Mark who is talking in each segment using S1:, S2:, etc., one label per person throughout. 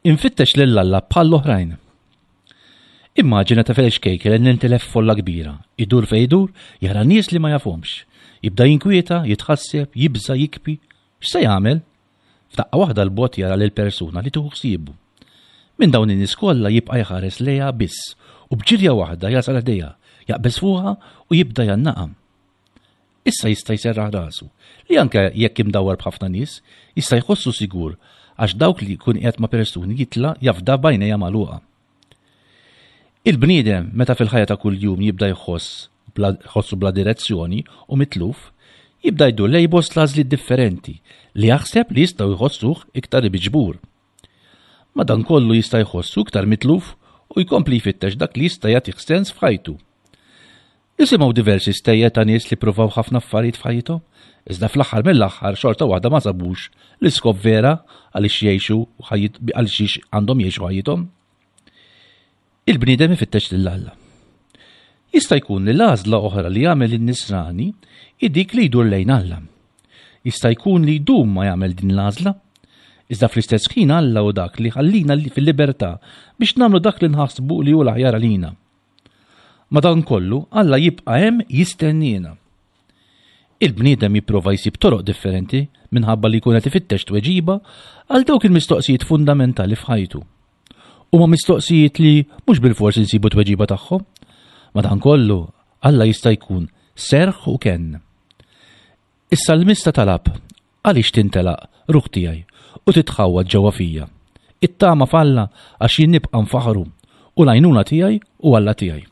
S1: infittex lill-Alla bħall-oħrajn. Immaġina ta' Felix Kejkel nintilef folla kbira, idur fejn idur, jara nies li ma jafhomx. Jibda jinkwieta, jitħasseb, jibża, jikbi. X'se jagħmel? F'daqqa waħda l-bot jara lil persuna li tieħu ħsiebu. Minn dawn in-nies kollha jibqa' jħares lejha biss u bġirja waħda jasal ħdejha, jaqbeż fuqha u jibda jannaqam. Issa jista' jserraħ rasu li anke jekk imdawwar b'ħafna nies jista' jħossu sigur għax dawk li jkun qiegħed ma' persuni jitla' jafda bajnejha magħluqa. Il-bniedem meta fil-ħajja ta' kuljum jibda jħossu bla direzzjoni u mitluf, jibda jdur lej bost lażliet differenti li jaħseb li jistgħu jħossuh iktar biġbur. Madankollu jista' jħossu iktar mitluf u jkompli jfittex dak li jista' jagħtih sens f'ħajtu. Nisimgħu diversi stejjer ta' nies li pruvaw ħafna affarijiet f'ħajthom, iżda fl-aħħar mill-aħħar xorta waħda ma sabux l-iskop vera għaliex jgħixu għaliex għandhom jgħixu ħajjithom. Il-bniedem ifittex lill-Alla. Jista' jkun li l-għażla oħra li jagħmel in-nisrani hi dik li jdur lejn Alla. Jista' jkun li jdum ma jagħmel din l-għażla, iżda fl-istess ħin Alla u dak li ħallina fil-libertà biex nagħmlu dak li nħassbu li hu l-aħjar għalina. Madankollu Alla jibqa' hemm jistennina. Il-bniedem jipprova jsib toroq differenti minħabba li jkun qed ifittex tweġiba għal dawk il-mistoqsijiet fundamentali f'ħajtu. Huma mistoqsijiet li mhux bil-forsi nsibu tweġiba tagħhom. Madankollu Alla jista' jkun serħ u kenn. Is-salmista talab għaliex tintelaq ruħ tiegħi u titħawwad ġewwa fija. It-tama f'Alla għax jien nibqa' nfaħru u l-għajnuna tiegħi u Alla tiegħi.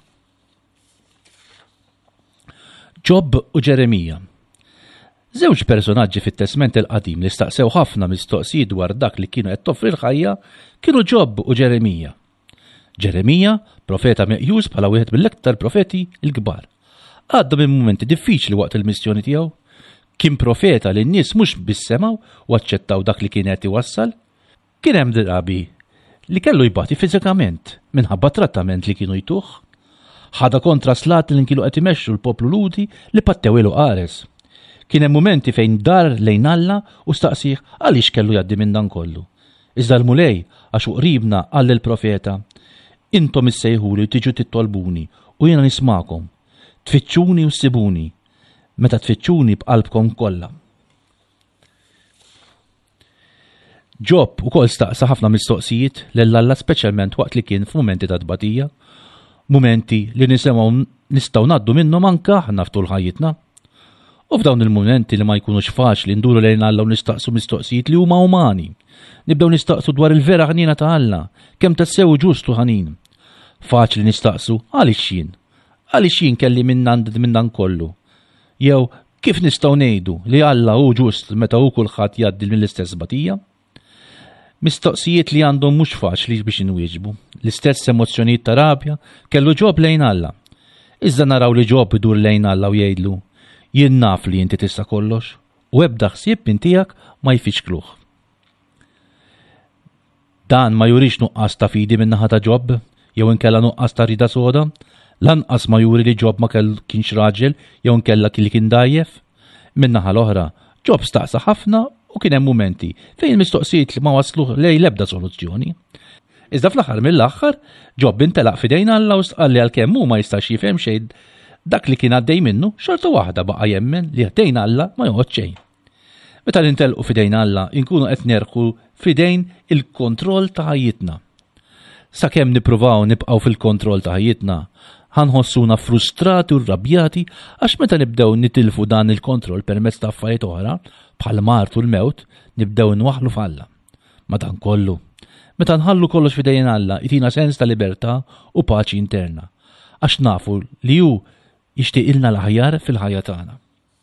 S1: Ġobb u Ġeremija. Żewġ personaġġi fit-Testament il-Qadim li staqsew ħafna mistoqsijiet dwar dak li kienu qed toffri l-ħajja kienu Ġobb u Ġeremija. Ġeremija, profeta meqjus bħala wieħed mill-iktar profeti l-kbar. Għadda minn mumenti diffiċli waqt il-missjoni tiegħu. Kien profeta li n-nies mhux biss semgħu u aċċettaw dak li kien qed iwassal. Kien hemm drabi li kellu jbati fiżikament minħabba trattament li kienu jtuh. Ħada kontra slat li kienu qed imexxu l-poplu Ludi li pattew ilu qares. Kien hemm mumenti fejn dar lejn Alla u staqsih għaliex kellu jgħaddi minn dan kollu. Iżda l-mulej għax qribna għall il-profeta: intom issejħuli tiġu tittolbuni u jiena nismakom. Tfittxuni u ssibuni, meta tfittxuni b'qalbkom kollha. Ġobb ukoll staqsa ħafna mistoqsijiet lill-Alla speċjalment waqt li kien f'mumenti ta' tbatija, mumenti li nistgħu ngħaddu minnhom anke aħna ftul ħajjitna. U f'dawn il-mumenti li ma jkunux faċli nduru lejn Alla u nistaqsu mistoqsijiet li huma umani. Nibdew nistaqsu dwar il-vera ħnina ta' Alla, kemm tassew ġustu ħanin. Faċli nistaqsu għaliex jien. Għaliex jien kelli minn dan kollu. Jew kif nistgħu ngħidu li Alla hu ġust meta hu kulħadd jgħaddi mill-istess batija? Mistoqsijiet li għandhom mhux faċli biex inwieġbu. L-istess emozzjonijiet ta' rabja kellu Ġobb lejn Alla. Iżda naraw li Ġobb idur lejn Alla u jgħidlu: jien naf li inti tista' kollox u ebda ħsieb minn tiegħek ma jfiċkluh. Dan ma jurix nuqqas ta' fidi min-naħa ta' Ġobb jew inkella nuqqas ta' rida soda, lanqas ma juri li Ġobb ma kienx raġel jew inkella li kien dajjef. Min-naħa l-oħra, Ġobb staqsa ħafna u kien hemm mumenti fejn mistoqsijiet li ma waslu lejn l-ebda soluzzjoni. Iżda fl-aħħar mill-aħħar, Ġobb intelaq f'idejn Alla u stqalli għalkemm hu ma jistax jifhem xejn dak li kien għaddej minnu, xorta waħda baqa' jemmen li ħdejn Alla ma joqgħod xejn. Meta nintelqu f'idejn Alla inkunu qed nerħu f'idejn il-kontroll ta' ħajjitna. Sakemm nippruvaw nibqgħu fil-kontroll ta' ħajjitna, ħanħossuna frustrati u rrabjati għax meta nibdew nitilfu dan il-kontroll permezz ta' affarijiet oħra bħal mart u l-mewt nibdew nwaħħlu f'Alla. Madankollu, meta nħallu kollox f'idejn Alla itina sens ta' libertà u paċi interna għax nafu li hu jixtieq ilna l-aħjar fil-ħajja tagħna.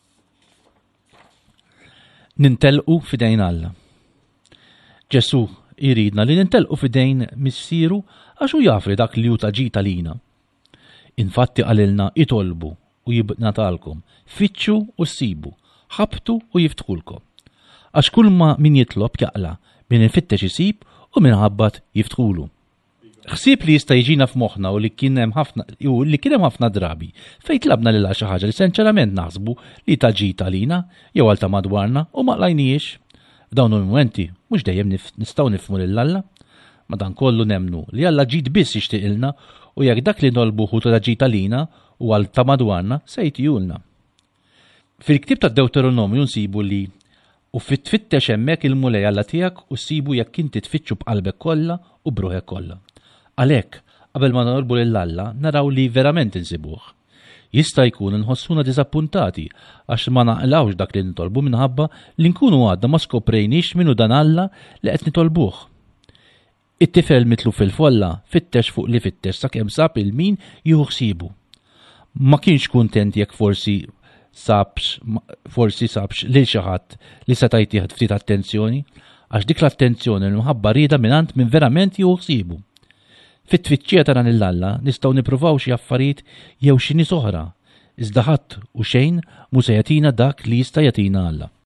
S1: Nintelqu f'idejn Alla. Ġesu jridna li nintelqu f'idejn missieru għax hu jafri dak li hu taġita lina. Infatti qalilna itolbu u jibnatalkom, fittxu u ssibu, ħabtu u jiftħulkom. Għax kull ma min jitlob jaqla, min infittex isib u min ħabbat jiftħulu. Ħsieb li jista' jiġina f'moħħna u li kien hemm ħafna drabi fejn tlabna lil xi ħaġa li sinċerament naħsbu li taġita lina jew għal ta' madwarna u ma qlajniex. F'dawn il-momenti mhux dejjem nistgħu nifhmu lil Alla. Madankollu nemnu li Alla ġid biss jixtieqilna u jekk dak li nolbuħu ta' ġid għalina u għal ta' madwarna se jtijulna. Fil-ktib ta' Deuteronomju nsibu li u fit-tfittex hemmhekk il-mulej Alla tiegħek u ssibu jekk inti tfittxu b'qalbek kollha u bruħek kollha. Għalhekk, qabel ma norbu lil Alla naraw li verament insibuh. Jista' jkun inħossuna diżappuntati għax ma naqlawx dak li nitolbu minħabba li nkunu għadna ma skoprejniex minnu dan Alla li qed nitolbuh. It-tifel mitlu fil-folla fittex fuq li fittex sakemm sab il-min jieħu ħsibu. Ma kienx kuntent jekk forsi sabx lil xi ħadd li seta' jtieħed ftit attenzjoni għax dik l-attenzjoni minħabba rieda mingħand min verament jieħu ħsibu. Fit-tfittxija ta' dan il-Alla nistgħu nippruvaw xi affarijiet jew xi nies oħra, iżda ħadd u xejn mhu se jagħtina dak li jista' jagħtina Alla.